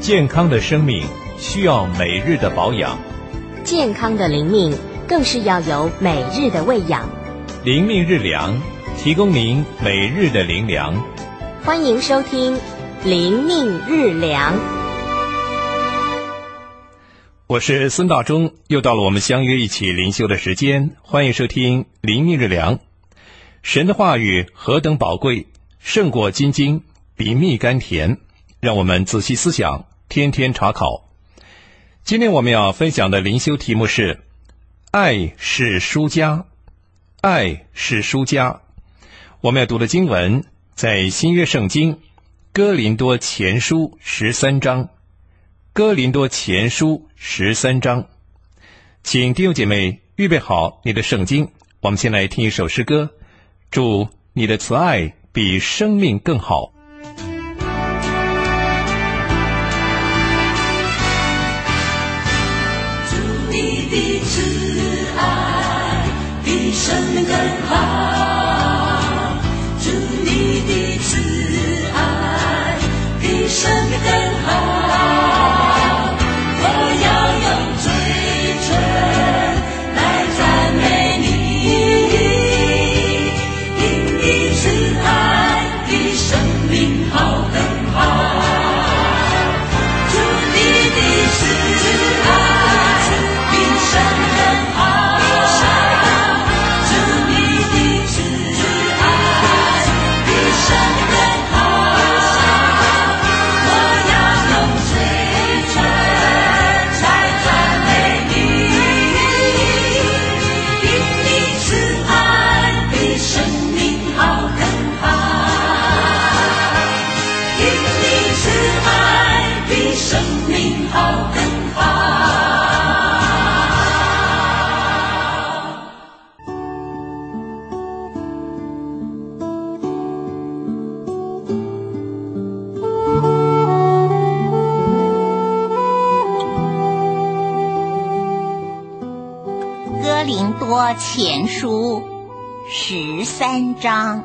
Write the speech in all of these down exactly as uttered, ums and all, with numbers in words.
健康的生命需要每日的保养， 健康的灵命更是要有每日的喂养。 灵命日粮，提供您每日的灵粮。 欢迎收听灵命日粮。 我是孙道忠，又到了我们相约一起灵修的时间，欢迎收听灵命日粮。神的话语何等宝贵，胜过金晶，比蜜甘甜，让我们仔细思想，天天查考。今天我们要分享的灵修题目是爱是输家，爱是输家。我们要读的经文在新约圣经哥林多前书十三章，哥林多前书十三章。请弟兄姐妹预备好你的圣经，我们先来听一首诗歌，主你的慈爱比生命更好。 主你的慈爱比生命更好，主你的慈爱比生命更好，我要用嘴唇来赞美你，因你慈爱比生命好更好，主你的慈爱比生命更好，主你的慈爱比生命更好，我要用嘴唇来赞美你，因你慈爱比生命好更好，因你慈爱比生命好更好。 哥林多前书十三章。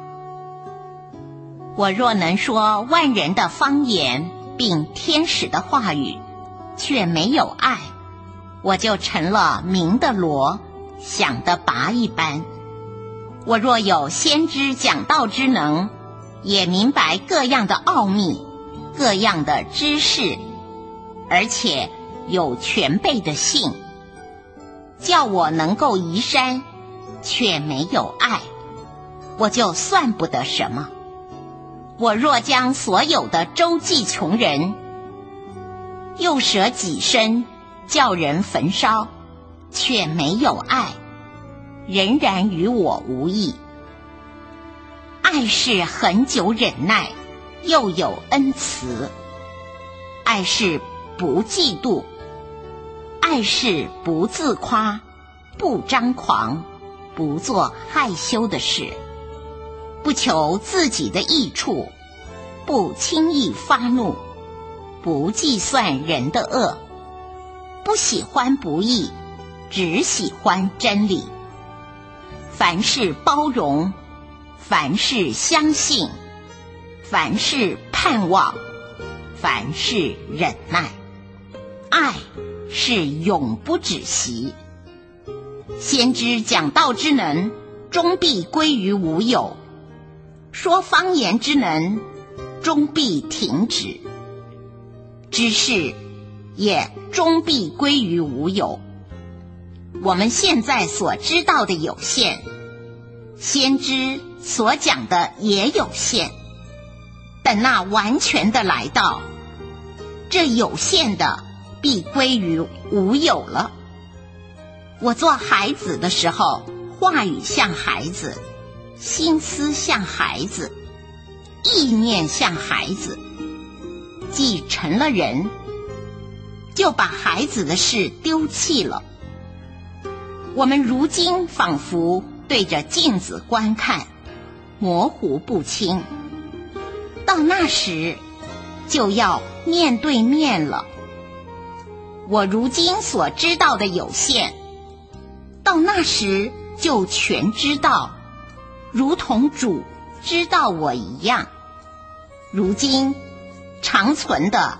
我若能说万人的方言，并天使的话语，却没有爱，我就成了鸣的锣，响的钹一般。我若有先知讲道之能，也明白各样的奥秘，各样的知识，而且有全备的信，叫我能够移山，却没有爱，我就算不得什么。我若将所有的周济穷人，又舍己身叫人焚烧，却没有爱，仍然与我无益。爱是恒久忍耐，又有恩慈；爱是不嫉妒；爱是不自夸，不张狂，不做害羞的事，不求自己的益处，不轻易发怒，不计算人的恶，不喜欢不义，只喜欢真理。凡事包容，凡事相信，凡事盼望，凡事忍耐。爱是永不止息。先知讲道之能，终必归于无有；说方言之能，终必停止；知识也终必归于无有。我们现在所知道的有限，先知所讲的也有限，等那完全的来到，这有限的必归于无有了。我做孩子的时候，话语像孩子，心思像孩子，意念像孩子。既成了人，就把孩子的事丢弃了。我们如今仿佛对着镜子观看，模糊不清。到那时，就要面对面了。我如今所知道的有限，到那时就全知道，如同主知道我一样。如今长存的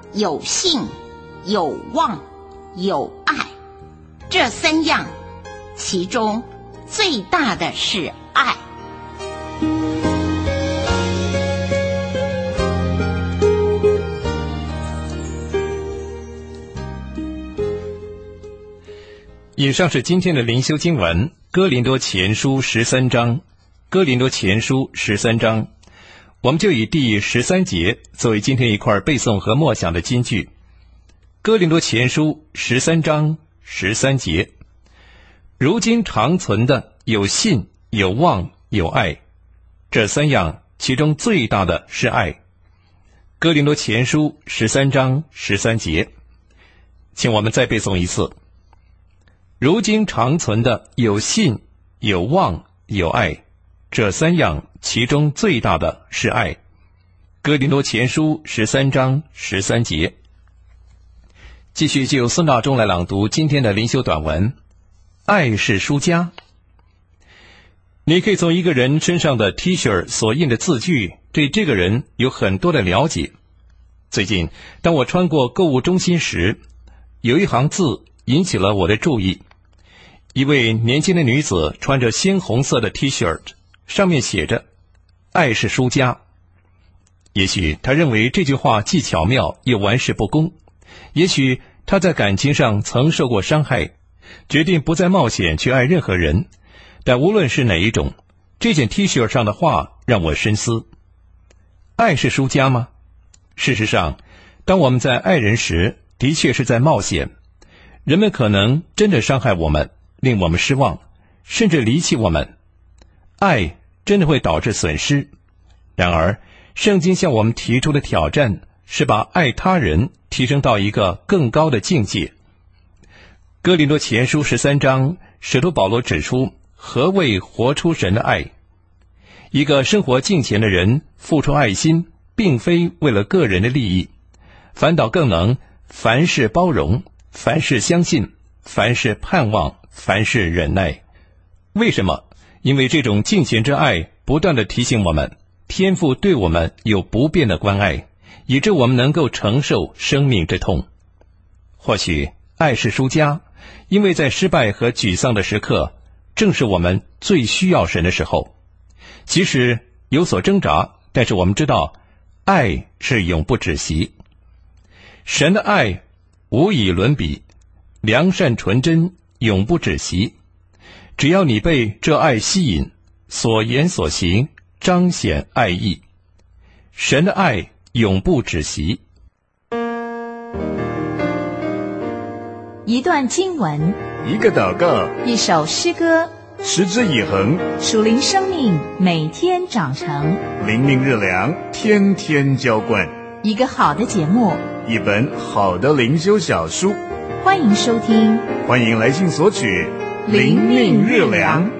有信、有望、有爱，这三样，其中最大的是爱。 以上是今天的灵修经文，哥林多前书十三章。哥林多前书十三章，我们就以第十三节作为今天一块背诵和默想的金句。哥林多前书十三章十三节，如今长存的有信、有望、有爱，这三样，其中最大的是爱。哥林多前书十三章十三节，请我们再背诵一次。如今长存的有信、有望、有爱，这三样其中最大的是爱。哥林多前书十三章十三节。继续就孙大中来朗读今天的灵修短文。爱是输家。你可以从一个人身上的 T 恤所印的字句对这个人有很多的了解。最近当我穿过购物中心时，有一行字引起了我的注意。一位年轻的女子穿着鲜红色的 T 恤，上面写着爱是输家。也许她认为这句话既巧妙又玩世不恭，也许她在感情上曾受过伤害，决定不再冒险去爱任何人。但无论是哪一种，这件 T 恤上的话让我深思。爱是输家吗？事实上，当我们在爱人时，的确是在冒险。人们可能真的伤害我们，令我们失望，甚至离弃我们。爱真的会导致损失。然而，圣经向我们提出的挑战是把爱他人提升到一个更高的境界。哥林多前书十三章，使徒保罗指出何谓活出神的爱。一个生活敬虔的人付出爱心，并非为了个人的利益，反倒更能凡事包容，凡事相信，凡事盼望，凡事忍耐。为什么？因为这种敬虔之爱不断地提醒我们，天父对我们有不变的关爱，以致我们能够承受生命之痛。或许爱是输家，因为在失败和沮丧的时刻，正是我们最需要神的时候。即使有所挣扎，但是我们知道爱是永不止息。神的爱无以伦比，良善纯真，永不止息。只要你被这爱吸引，所言所行彰显爱意。神的爱永不止息。 一段经文， 一个祷告， 一首诗歌， 持之以恒， 属灵生命每天长成， 灵命日粮天天浇灌， 一个好的节目， 一本好的灵修小书。 欢迎收听， 欢迎来信索取灵命日粮。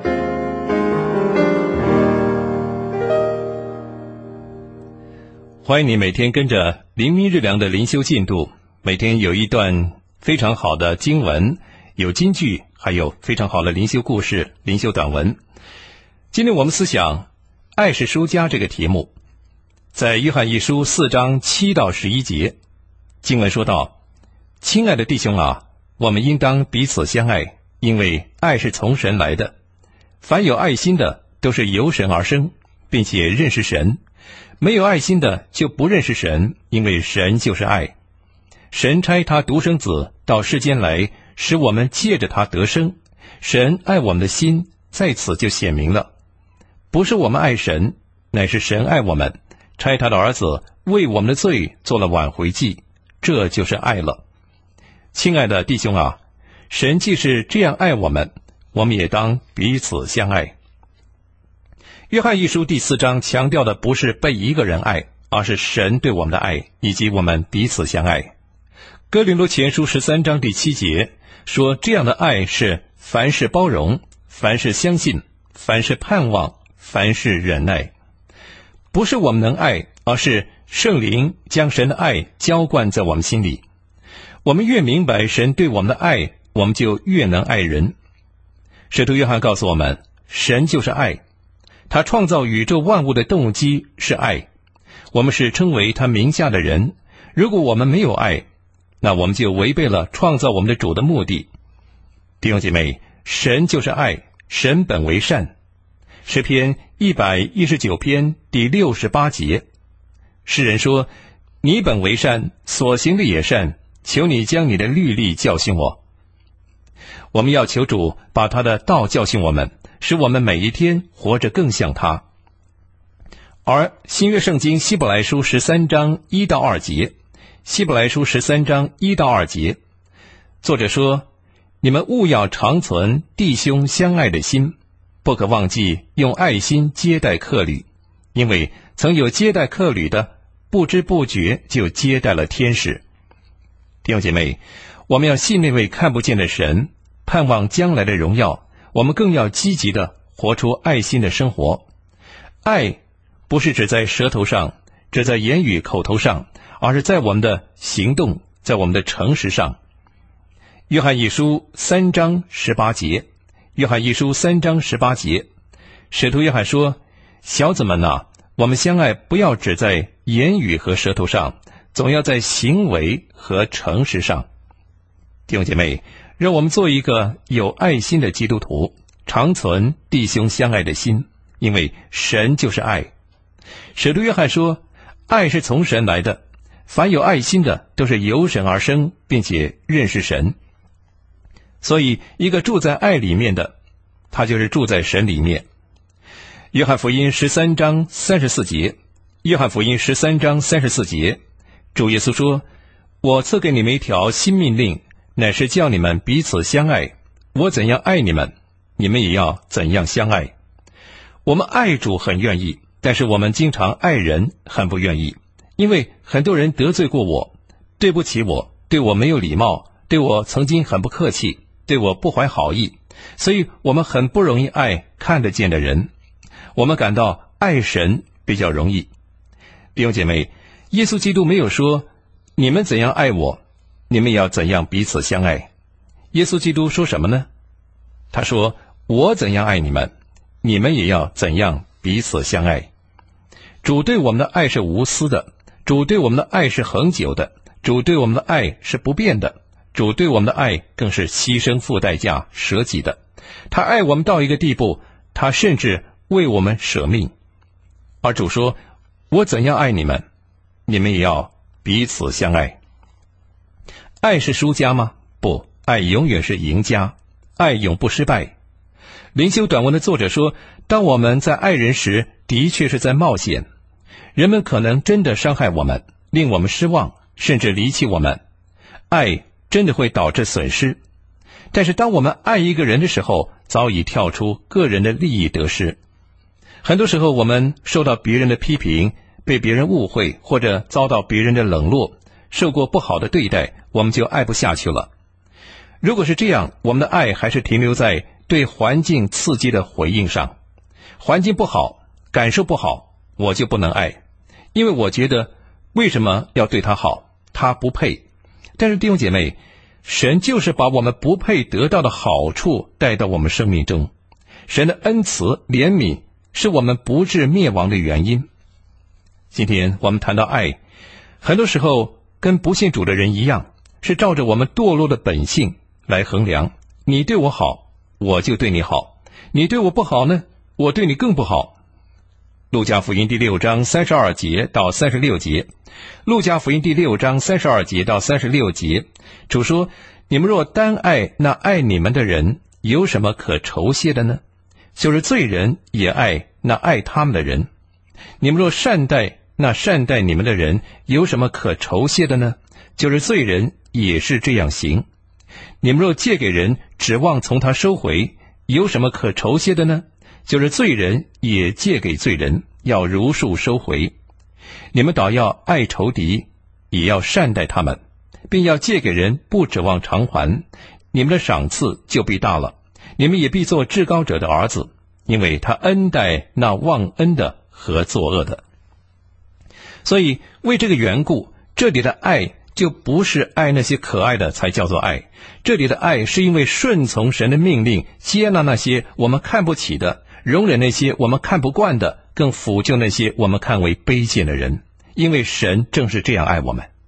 欢迎你每天跟着灵命日粮的灵修进度，每天有一段非常好的经文，有金句，还有非常好的灵修故事、灵修短文。今天我们思想爱是输家这个题目。在约翰一书四章七到十一节，经文说道：亲爱的弟兄啊，我们应当彼此相爱，因为爱是从神来的。凡有爱心的，都是由神而生，并且认识神。没有爱心的，就不认识神，因为神就是爱。神差他独生子到世间来，使我们借着他得生。神爱我们的心在此就显明了，不是我们爱神，乃是神爱我们，差他的儿子为我们的罪做了挽回祭，这就是爱了。亲爱的弟兄啊，神既是这样爱我们，我们也当彼此相爱。约翰一书第四章强调的不是被一个人爱，而是神对我们的爱，以及我们彼此相爱。哥林多前书十三章第七节说，这样的爱是凡事包容，凡事相信，凡事盼望，凡事忍耐。不是我们能爱，而是圣灵将神的爱浇灌在我们心里。我们越明白神对我们的爱，我们就越能爱人。使徒约翰告诉我们，神就是爱，他创造宇宙万物的动机是爱。我们是称为他名下的人， 如果我们没有爱，那我们就违背了创造我们的主的目的。弟兄姐妹，神就是爱，神本为善。诗篇一百一十九篇第六十八节，诗人说：你本为善，所行的也善，求你将你的律例教训我。我们要求主把他的道教训我们，使我们每一天活着更像他。而新约圣经希伯来书十三章一到二节，希伯来书十三章一到二节，作者说：你们务要长存弟兄相爱的心，不可忘记用爱心接待客旅，因为曾有接待客旅的，不知不觉就接待了天使。弟兄姐妹，我们要信那位看不见的神，盼望将来的荣耀，我们更要积极地活出爱心的生活。爱不是只在舌头上，只在言语口头上，而是在我们的行动，在我们的诚实上。约翰一书三章十八节，约翰一书三章十八节，使徒约翰说：小子们哪，我们相爱不要只在言语和舌头上，总要在行为和诚实上。弟兄姐妹，让我们做一个有爱心的基督徒，长存弟兄相爱的心，因为神就是爱。使徒约翰说：爱是从神来的，凡有爱心的都是由神而生，并且认识神。所以一个住在爱里面的，他就是住在神里面。约翰福音十三章三十四节，约翰福音十三章三十四节，主耶稣说：我赐给你们一条新命令，乃是叫你们彼此相爱，我怎样爱你们，你们也要怎样相爱。我们爱主很愿意，但是我们经常爱人很不愿意，因为很多人得罪过我，对不起我，对我没有礼貌，对我曾经很不客气，对我不怀好意，所以我们很不容易爱看得见的人。我们感到爱神比较容易。弟兄姐妹，耶稣基督没有说你们怎样爱我，你们也要怎样彼此相爱。耶稣基督说什么呢？他说：我怎样爱你们，你们也要怎样彼此相爱。主对我们的爱是无私的，主对我们的爱是恒久的，主对我们的爱是不变的，主对我们的爱更是牺牲付代价舍己的。他爱我们到一个地步，他甚至为我们舍命。而主说：我怎样爱你们，你们也要彼此相爱。爱是输家吗？不，爱永远是赢家，爱永不失败。灵修短文的作者说，当我们在爱人时，的确是在冒险。人们可能真的伤害我们，令我们失望，甚至离弃我们。爱真的会导致损失。但是当我们爱一个人的时候，早已跳出个人的利益得失。很多时候我们受到别人的批评，被别人误会，或者遭到别人的冷落，受过不好的对待，我们就爱不下去了。如果是这样，我们的爱还是停留在对环境刺激的回应上。环境不好，感受不好，我就不能爱，因为我觉得为什么要对他好，他不配。但是弟兄姐妹，神就是把我们不配得到的好处带到我们生命中。神的恩慈怜悯是我们不致灭亡的原因。今天我们谈到爱，很多时候跟不信主的人一样，是照着我们堕落的本性来衡量。你对我好，我就对你好；你对我不好呢，我对你更不好。路加福音第六章三十二节到三十六节，路加福音第六章三十二节到三十六节，主说：你们若单爱那爱你们的人，有什么可酬谢的呢？就是罪人也爱那爱他们的人。你们若善待那善待你们的人，有什么可酬谢的呢？就是罪人也是这样行。你们若借给人，指望从他收回，有什么可酬谢的呢？就是罪人也借给罪人，要如数收回。你们倒要爱仇敌，也要善待他们，并要借给人，不指望偿还，你们的赏赐就必大了。你们也必做至高者的儿子，因为他恩待那忘恩的和作恶的。所以为这个缘故，这里的爱就不是爱那些可爱的才叫做爱，这里的爱是因为顺从神的命令，接纳那些我们看不起的，容忍那些我们看不惯的，更抚救那些我们看为卑贱的人。因为神正是这样爱我们。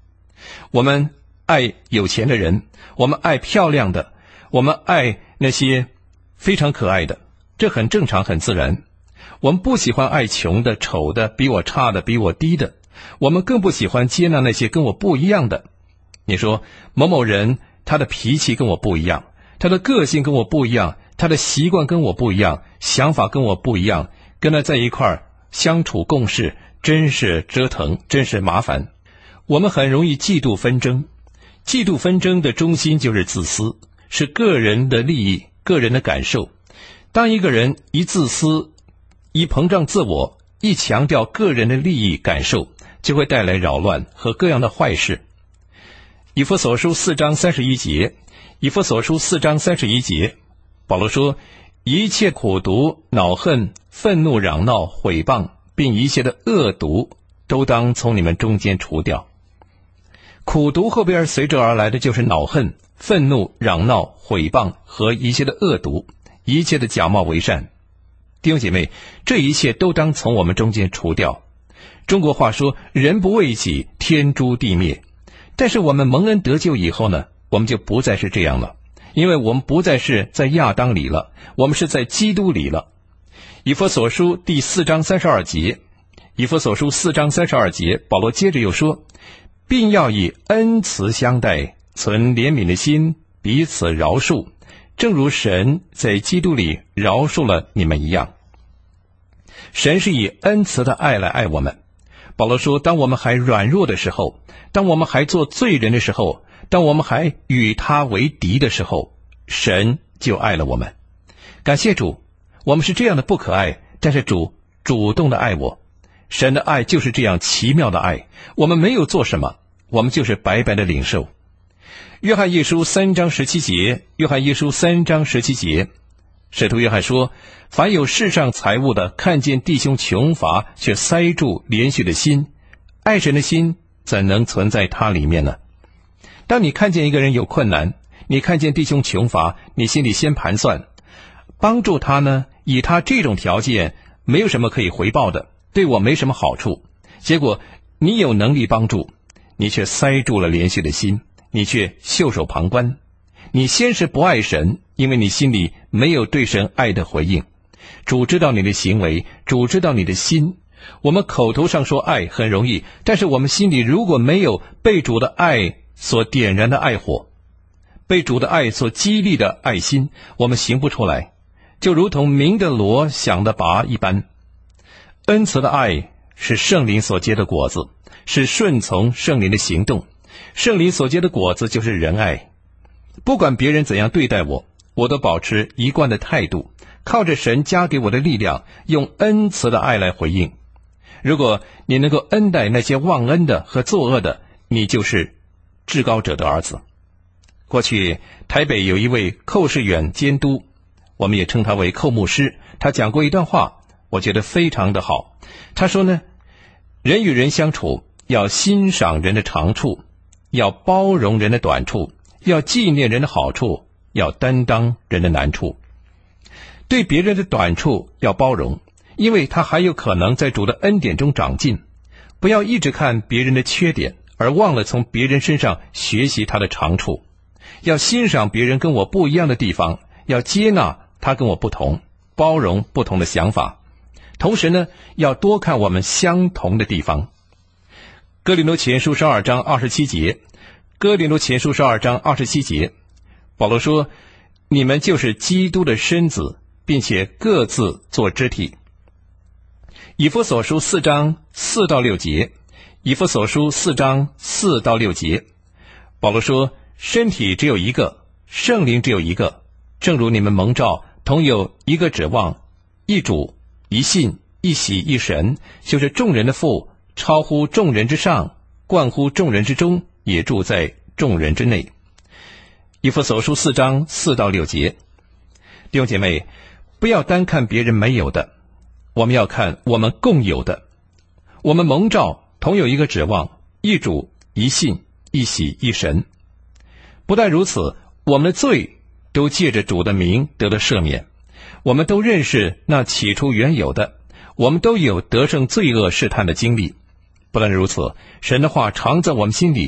我们爱有钱的人，我们爱漂亮的，我们爱那些非常可爱的，这很正常很自然。我们不喜欢爱穷的、丑的、比我差的、比我低的，我们更不喜欢接纳那些跟我不一样的。你说某某人他的脾气跟我不一样，他的个性跟我不一样，他的习惯跟我不一样，想法跟我不一样，跟他在一块儿相处共事真是折腾，真是麻烦。我们很容易嫉妒纷争，嫉妒纷争的中心就是自私，是个人的利益、个人的感受。当一个人一自私、一膨胀自我、一强调个人的利益感受，就会带来扰乱和各样的坏事。以弗所书四章三十一节，以弗所书四章三十一节，保罗说：一切苦毒、恼恨、愤怒、嚷闹、毁谤，并一切的恶毒，都当从你们中间除掉。苦毒后边随之而来的就是恼恨、愤怒、嚷闹、毁谤和一切的恶毒，一切的假冒为善。弟兄姐妹，这一切都当从我们中间除掉。中国话说，人不为己，天诛地灭。但是我们蒙恩得救以后呢，我们就不再是这样了，因为我们不再是在亚当里了，我们是在基督里了。以弗所书第四章三十二节，以弗所书四章三十二节，保罗接着又说，并要以恩慈相待，存怜悯的心，彼此饶恕，正如神在基督里饶恕了你们一样。神是以恩慈的爱来爱我们。保罗说，当我们还软弱的时候，当我们还做罪人的时候，当我们还与他为敌的时候，神就爱了我们。感谢主，我们是这样的不可爱，但是主主动的爱我。神的爱就是这样奇妙的爱，我们没有做什么，我们就是白白的领受。约翰一书三章十七节，约翰一书三章十七节，使徒约翰说，凡有世上财物的，看见弟兄穷乏，却塞住连续的心，爱神的心怎能存在他里面呢？当你看见一个人有困难，你看见弟兄穷乏，你心里先盘算，帮助他呢，以他这种条件没有什么可以回报的，对我没什么好处，结果你有能力帮助，你却塞住了连续的心，你却袖手旁观。你先是不爱神，因为你心里没有对神爱的回应。主知道你的行为，主知道你的心。我们口头上说爱很容易，但是我们心里如果没有被主的爱所点燃的爱火，被主的爱所激励的爱心，我们行不出来，就如同鸣的锣响的钹一般。恩慈的爱是圣灵所结的果子，是顺从圣灵的行动。圣灵所结的果子就是仁爱。不管别人怎样对待我，我都保持一贯的态度，靠着神加给我的力量，用恩慈的爱来回应。如果你能够恩待那些忘恩的和作恶的，你就是至高者的儿子。过去台北有一位寇世远监督，我们也称他为寇牧师，他讲过一段话，我觉得非常的好。他说呢，人与人相处要欣赏人的长处，要包容人的短处，要纪念人的好处，要担当人的难处。对别人的短处要包容，因为他还有可能在主的恩典中长进。不要一直看别人的缺点，而忘了从别人身上学习他的长处。要欣赏别人跟我不一样的地方，要接纳他跟我不同，包容不同的想法。同时呢，要多看我们相同的地方。哥林多前书十二章二十七节，哥林多前书十二章二十七节，保罗说，你们就是基督的身子，并且各自做肢体。以弗所书四章四到六节，以弗所书四章四到六节，保罗说，身体只有一个，圣灵只有一个，正如你们蒙召同有一个指望，一主，一信，一喜，一神，就是众人的父，超乎众人之上，冠乎众人之中，也住在众人之内。以弗所书四章四到六节。弟兄姐妹，不要单看别人没有的，我们要看我们共有的。我们蒙召同有一个指望，一主，一信，一喜，一神。不但如此，我们的罪都借着主的名得了赦免。我们都认识那起初原有的，我们都有得胜罪恶试探的经历。不但如此，神的话常在我们心里，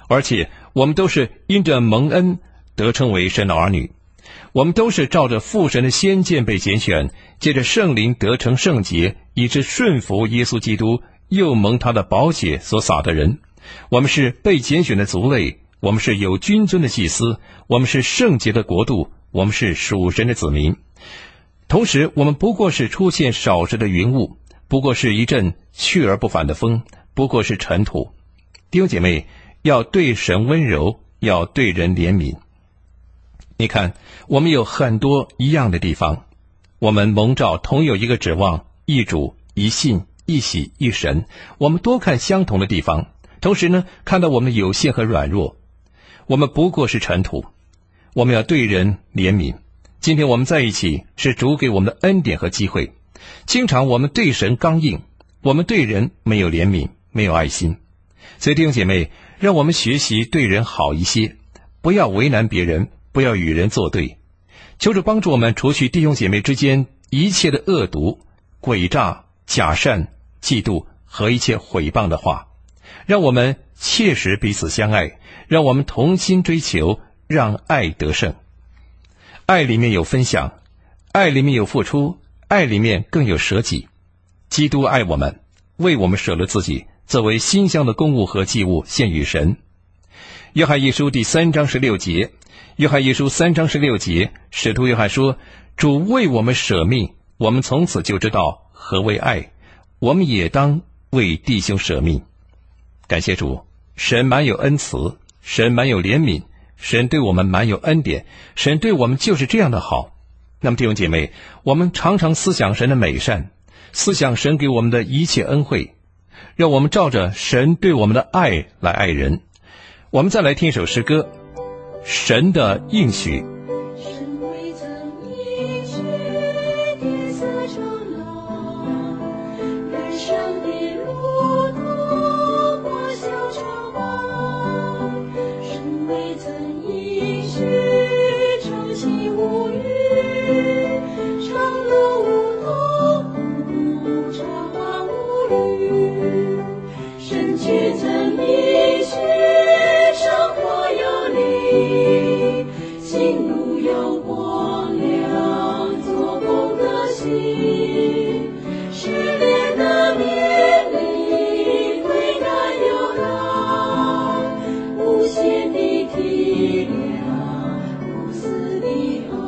而且我们都是因着蒙恩得称为神的儿女，我们都是照着父神的先见被拣选，借着圣灵得成圣洁，以致顺服耶稣基督，又蒙他的宝血所洒的人。我们是被拣选的族类，我们是有君尊的祭司，我们是圣洁的国度，我们是属神的子民。同时我们不过是出现少时的云雾，不过是一阵去而不返的风，不过是尘土。弟兄姐妹，要对神温柔，要对人怜悯。你看，我们有很多一样的地方，我们蒙召同有一个指望，一主，一信，一喜，一神。我们多看相同的地方，同时呢，看到我们的有限和软弱。我们不过是尘土，我们要对人怜悯。今天我们在一起，是主给我们的恩典和机会。经常我们对神刚硬，我们对人没有怜悯，没有爱心。所以弟兄姐妹，让我们学习对人好一些，不要为难别人，不要与人作对。求主帮助我们除去弟兄姐妹之间一切的恶毒、诡诈、假善、嫉妒和一切毁谤的话，让我们切实彼此相爱，让我们同心追求，让爱得胜。爱里面有分享，爱里面有付出，爱里面更有舍己。基督爱我们，为我们舍了自己，作为馨香的供物和祭物献与神。约翰一书第三章十六节，约翰一书三章十六节，使徒约翰说，主为我们舍命，我们从此就知道何为爱，我们也当为弟兄舍命。感谢主，神满有恩慈，神满有怜悯，神对我们满有恩典，神对我们就是这样的好。那么弟兄姐妹，我们常常思想神的美善，思想神给我们的一切恩惠，让我们照着神对我们的爱来爱人。我们再来听一首诗歌，神的应许。 神未曾应许天色长廊，人生的路途过小长忙。神未曾应许长息无语，长路无痛苦，长花无虑。神却曾应许生活有力，心路有光亮，做工的心，失恋的面临，危难有难，无限的体谅，无私的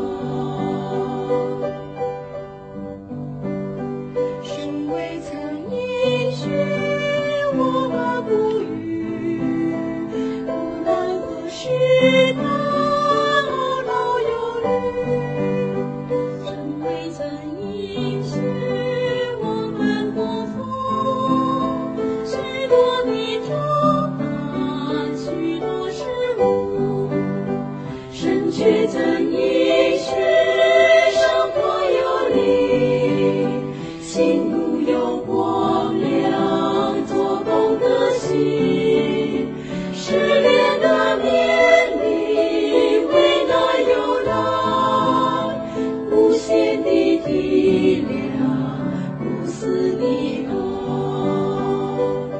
爱。神未曾应许我们不语，无论何时难，懊恼忧虑。神未曾应许我们过风，许多的重担，许多事物。神却曾应许生活有力，心路有光亮，做工的心，失恋的面临，危难有难，无限的体谅，无私的爱。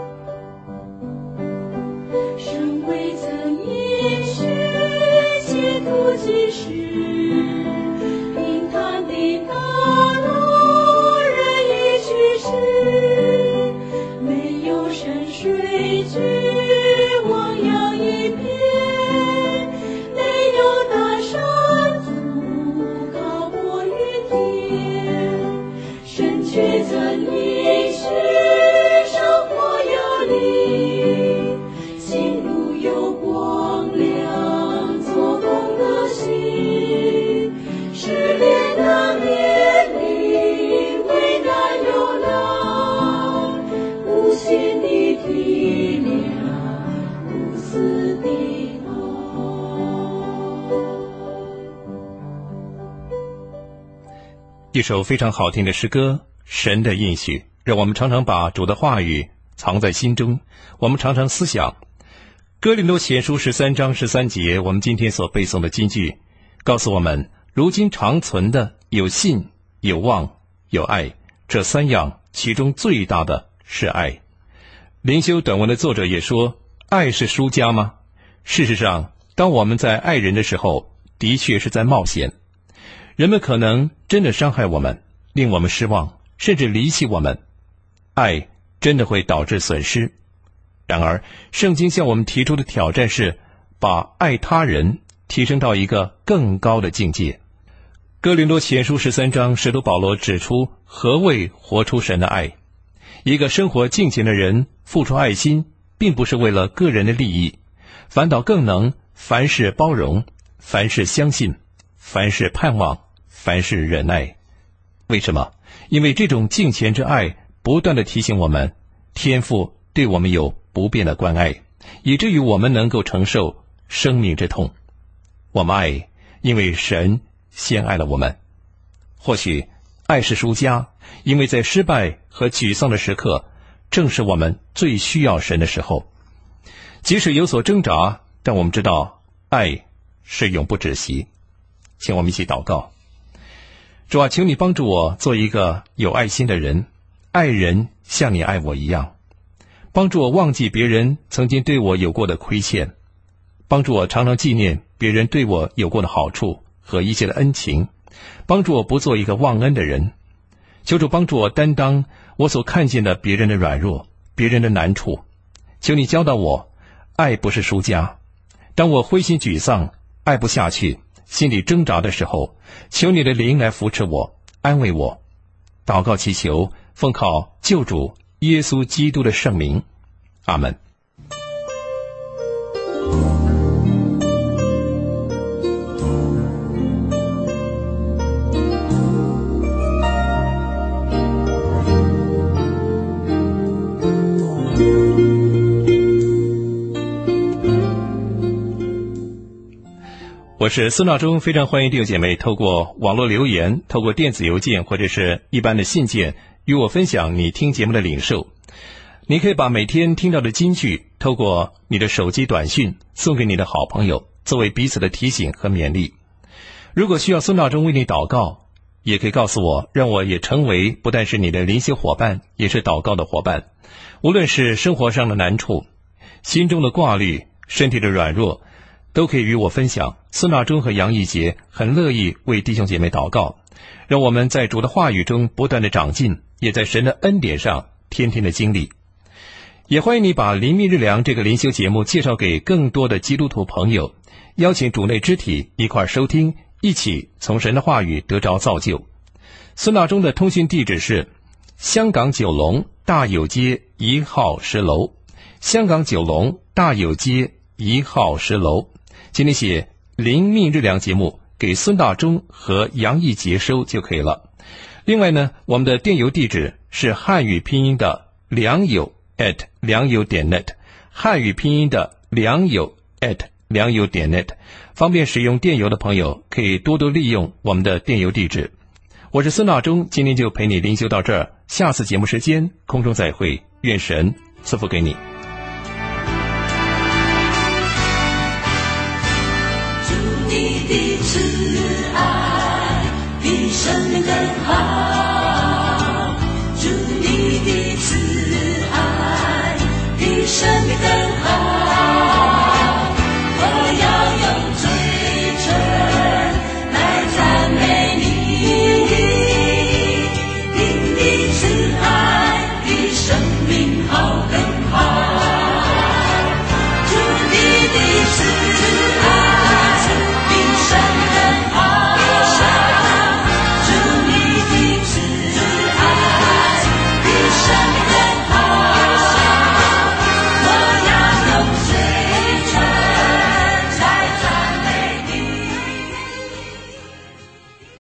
神未曾应许前途即时，平坦的道路人已去世，没有山水巨汪洋一片，没有大山阻高过云天。神却曾应许生活有力，心路有光亮，做工的心，失恋的面临，危难有难，无限的体谅，无私的爱。 一首非常好听的诗歌，神的应许，让我们常常把主的话语藏在心中，我们常常思想。哥林多前书十三章十三节，我们今天所背诵的金句告诉我们，如今长存的有信、有望、有爱，这三样其中最大的是爱。灵修短文的作者也说， 爱是输家吗？事实上，当我们在爱人的时候，的确是在冒险。人们可能真的伤害我们，令我们失望，甚至离弃我们。爱真的会导致损失。然而，圣经向我们提出的挑战是，把爱他人提升到一个更高的境界。哥林多前书十三章，使徒保罗指出何谓活出神的爱。一个生活敬虔的人付出爱心，并不是为了个人的利益，反倒更能凡事包容，凡事相信，凡事盼望，凡事忍耐。为什么？因为这种敬虔之爱不断地提醒我们，天父对我们有不变的关爱，以至于我们能够承受生命之痛。我们爱，因为神先爱了我们。或许爱是输家，因为在失败和沮丧的时刻，正是我们最需要神的时候。即使有所挣扎，但我们知道爱是永不止息。请我们一起祷告。主啊，求你帮助我做一个有爱心的人，爱人像你爱我一样。帮助我忘记别人曾经对我有过的亏欠，帮助我常常纪念别人对我有过的好处和一切的恩情，帮助我不做一个忘恩的人。求主帮助我担当我所看见的别人的软弱，别人的难处。求你教导我，爱不是输家。当我灰心沮丧，爱不下去，心里挣扎的时候，求你的灵来扶持我，安慰我。祷告祈求，奉靠救主耶稣基督的圣名，阿们。我是孙道忠，非常欢迎弟兄姐妹透过网络留言，透过电子邮件或者是一般的信件与我分享你听节目的领受。你可以把每天听到的金句透过你的手机短讯送给你的好朋友，作为彼此的提醒和勉励。如果需要孙道忠为你祷告，也可以告诉我，让我也成为不但是你的灵修伙伴，也是祷告的伙伴。无论是生活上的难处，心中的挂虑，身体的软弱，都可以与我分享。孙道忠和杨义杰很乐意为弟兄姐妹祷告，让我们在主的话语中不断的长进，也在神的恩典上天天的经历。也欢迎你把灵命日粮这个灵修节目介绍给更多的基督徒朋友，邀请主内肢体一块收听，一起从神的话语得着造就。孙道忠的通讯地址是香港九龙大有街一号十楼，香港九龙大有街一号十楼。请你写灵命日粮节目给孙道忠和杨义杰收就可以了。另外呢，我们的电邮地址是汉语拼音的良友 at 良友点 net， 汉语拼音的良友 at 良友点 net， 方便使用电邮的朋友可以多多利用我们的电邮地址。我是孙道忠，今天就陪你灵修到这儿，下次节目时间空中再会，愿神赐福给你。 的慈爱比生命更好，主你的慈爱比生命更